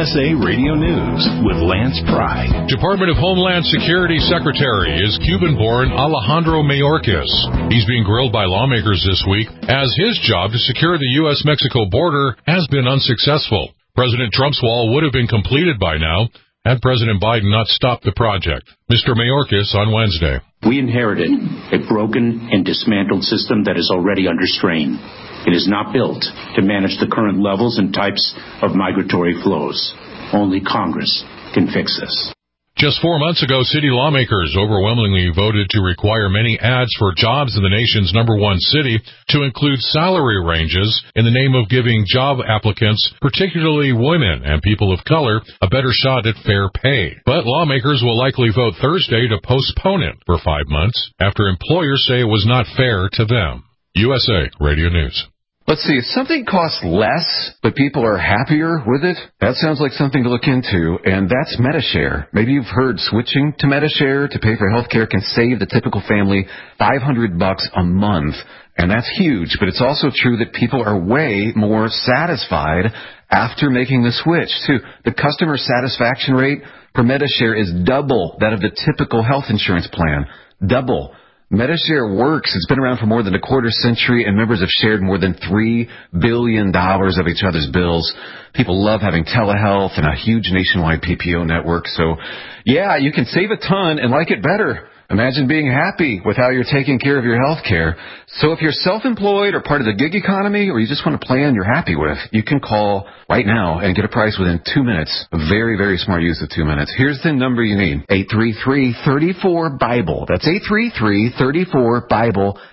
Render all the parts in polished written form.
USA Radio News with Lance Pry. Department of Homeland Security Secretary is Cuban-born Alejandro Mayorkas. He's being grilled by lawmakers this week as his job to secure the U.S.-Mexico border has been unsuccessful. President Trump's wall would have been completed by now had President Biden not stopped the project. Mr. Mayorkas on Wednesday. We inherited a broken and dismantled system that is already under strain. It is not built to manage the current levels and types of migratory flows. Only Congress can fix this. Just 4 months ago, city lawmakers overwhelmingly voted to require many ads for jobs in the nation's #1 city to include salary ranges in the name of giving job applicants, particularly women and people of color, a better shot at fair pay. But lawmakers will likely vote Thursday to postpone it for 5 months after employers say it was not fair to them. USA Radio News. Let's see, if something costs less, but people are happier with it, that sounds like something to look into, and that's Medi-Share. Maybe you've heard switching to Medi-Share to pay for health care can save the typical family $500 a month, and that's huge, but it's also true that people are way more satisfied after making the switch, too. The customer satisfaction rate for Medi-Share is double that of the typical health insurance plan. Double. Medi-Share works. It's been around for more than a quarter century, and members have shared more than $3 billion of each other's bills. People love having telehealth and a huge nationwide PPO network. So, yeah, you can save a ton and like it better. Imagine being happy with how you're taking care of your health care. So if you're self-employed or part of the gig economy or you just want a plan you're happy with, you can call right now and get a price within 2 minutes. A very, very smart use of 2 minutes. Here's the number you need. 833-34-BIBLE. That's 833-34-BIBLE.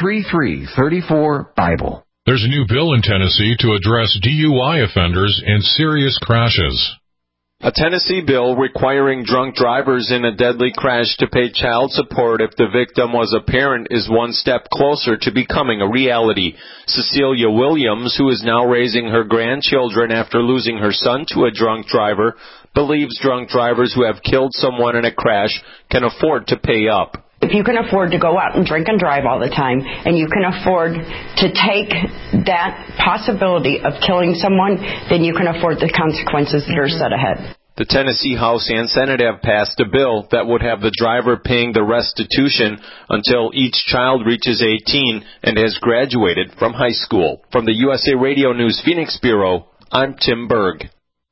833-34-BIBLE. There's a new bill in Tennessee to address DUI offenders in serious crashes. A Tennessee bill requiring drunk drivers in a deadly crash to pay child support if the victim was a parent is one step closer to becoming a reality. Cecilia Williams, who is now raising her grandchildren after losing her son to a drunk driver, believes drunk drivers who have killed someone in a crash can afford to pay up. If you can afford to go out and drink and drive all the time, and you can afford to take that possibility of killing someone, then you can afford the consequences that are set ahead. The Tennessee House and Senate have passed a bill that would have the driver paying the restitution until each child reaches 18 and has graduated from high school. From the USA Radio News Phoenix Bureau, I'm Tim Berg.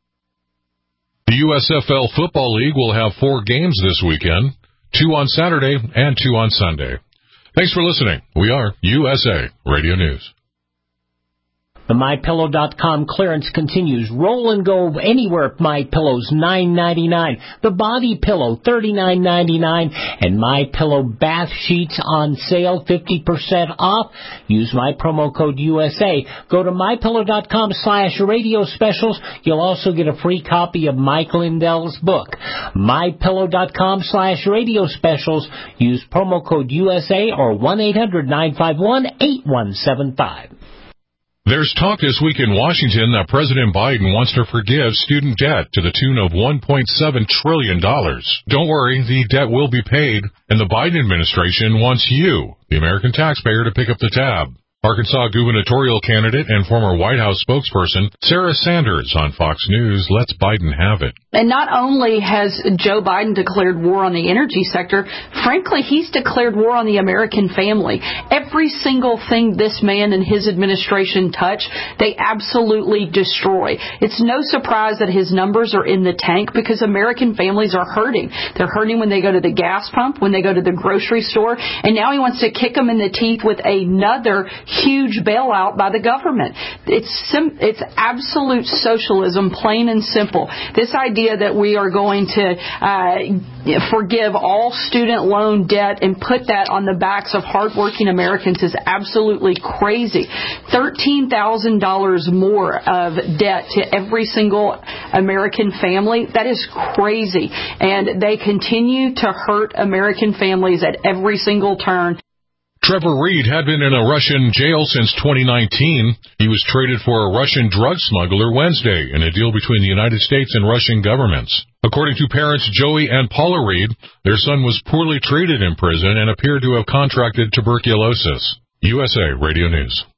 The USFL Football League will have 4 games this weekend. 2 on Saturday and 2 on Sunday. Thanks for listening. We are USA Radio News. The MyPillow.com clearance continues. Roll and go anywhere at MyPillow's $9.99. The Body Pillow $39.99, and MyPillow bath sheets on sale 50% off. Use my promo code USA. Go to MyPillow.com/radio specials. You'll also get a free copy of Mike Lindell's book. MyPillow.com/radio specials. Use promo code USA or 1-800-951-8175. There's talk this week in Washington that President Biden wants to forgive student debt to the tune of $1.7 trillion. Don't worry, the debt will be paid, and the Biden administration wants you, the American taxpayer, to pick up the tab. Arkansas gubernatorial candidate and former White House spokesperson Sarah Sanders on Fox News lets Biden have it. And not only has Joe Biden declared war on the energy sector, frankly, he's declared war on the American family. Every single thing this man and his administration touch, they absolutely destroy. It's no surprise that his numbers are in the tank because American families are hurting. They're hurting when they go to the gas pump, when they go to the grocery store, and now he wants to kick them in the teeth with another huge bailout by the government. It's absolute socialism, plain and simple. This idea that we are going to forgive all student loan debt and put that on the backs of hardworking Americans is absolutely crazy. $13,000 more of debt to every single American family, that is crazy. And they continue to hurt American families at every single turn. Trevor Reed had been in a Russian jail since 2019. He was traded for a Russian drug smuggler Wednesday in a deal between the United States and Russian governments. According to parents Joey and Paula Reed, their son was poorly treated in prison and appeared to have contracted tuberculosis. USA Radio News.